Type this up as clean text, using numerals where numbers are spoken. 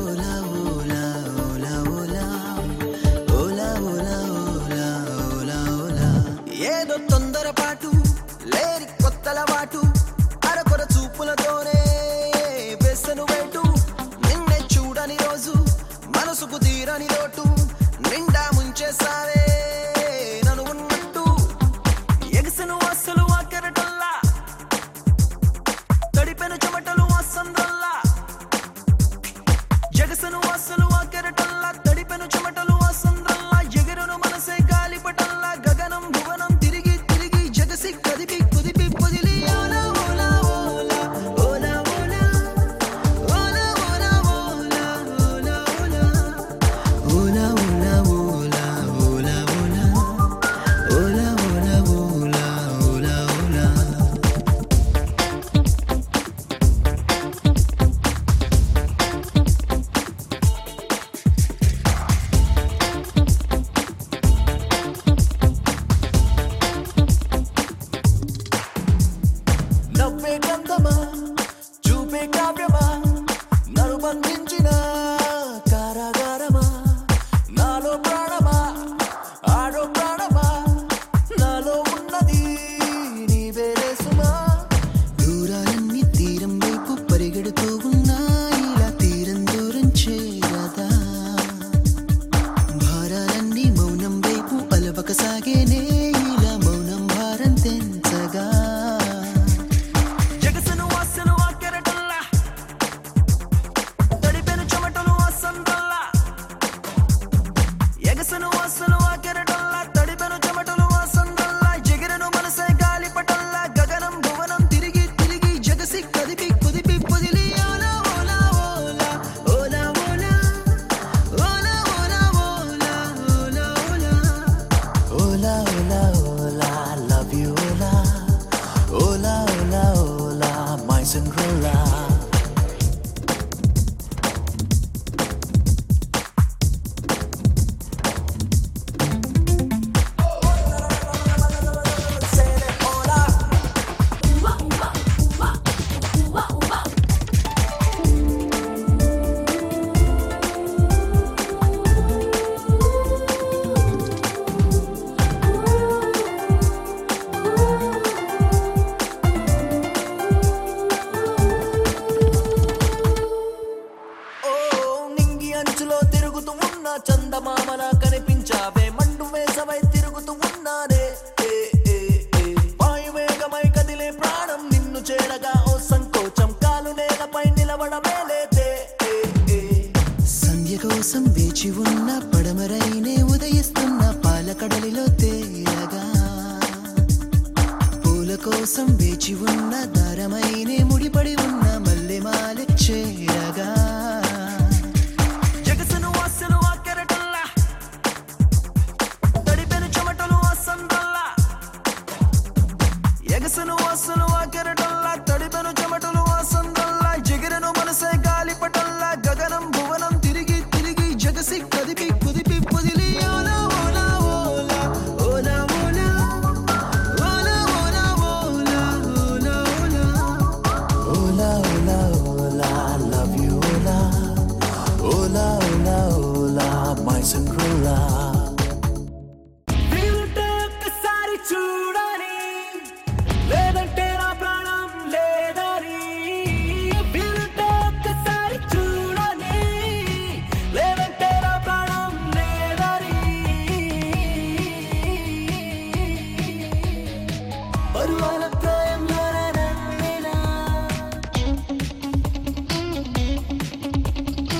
ఏదో తొందరపాటు లేరి కొత్తలవాటు అరకొర చూపులతోనే వేసను వేటు నిన్నే చూడని రోజు మనసుకు తీరని లోటు నిండా ముంచేసావే నన్ను ఉన్నట్టు ఎగసను అస్సలు ఆ కెరటల్లా తడిపెను చెమటలు అస్సందల్లా ఎగసను అస్సలు ఆ కెరటల్లా తడిపెను చెమటలు అస్సందల్లా ఎగరును మనసే గాలిపటల్లా గగనం భువనం తిరిగి తిరిగి జగసి కదిపి కుదిపి పొదిలి ఓలా ఓలా ఓలా ఓలా ఓలా ఓలా ఓలా ఓలా ఓలా ఓలా ఓలా ఓలా ఓలా ఓలా ఓలా ఓలా ఓలా నవ్వే గంధమా చూపే కావ్యమా నన్ను బంధించిన కారాగారమా నాలో ప్రాణమా ఆడో ప్రాణమా నాలో ఉన్నది నీవేరే సుమా దూరాలన్నీ తీరం వైపు పరిగెడుతూ ఉన్నా ఇలా తీరం దూరం చేరదా భారాలన్నీ మౌనం వైపు అలవక సాగేనే ఇలా మౌనం భారం తెంచగా జగసను అస్సలు ఆ కెరటల్లా తడిపెను చెమటలు అస్సందల్లా ఎగసను అస్సలు ఆ కెరటల్లా తడిపెను చెమటలు అస్సందల్లా ఎగిరెను మనసే గాలిపటల్లా గగనం భువనం తిరిగి తిరిగి జగసి కదిపి కుదిపి Podili Ola Ola Ola Ola Ola Ola Ola Ola Ola Ola Ola love you Ola Ola Ola Ola my Cinderella నింగి అంచులో తిరుగుతూ ఉన్న చందమామలా కనిపించావే మండు వేసవై తిరుగుతూ ఉన్నానే వాయువేగమై కదిలే ప్రాణం నిన్ను చేరగా ఓ సంకోచం కాలు నేలపై నిలవడమే లేతే సంధ్య కోసం వేచి ఉన్న పడమరైనే ఉదయిస్తున్న పాలకడలిలో తేరగా పూల కోసం వేచి ఉన్న దారమైనే ముడిపడి ఉన్న మల్లెమాలె చేరగా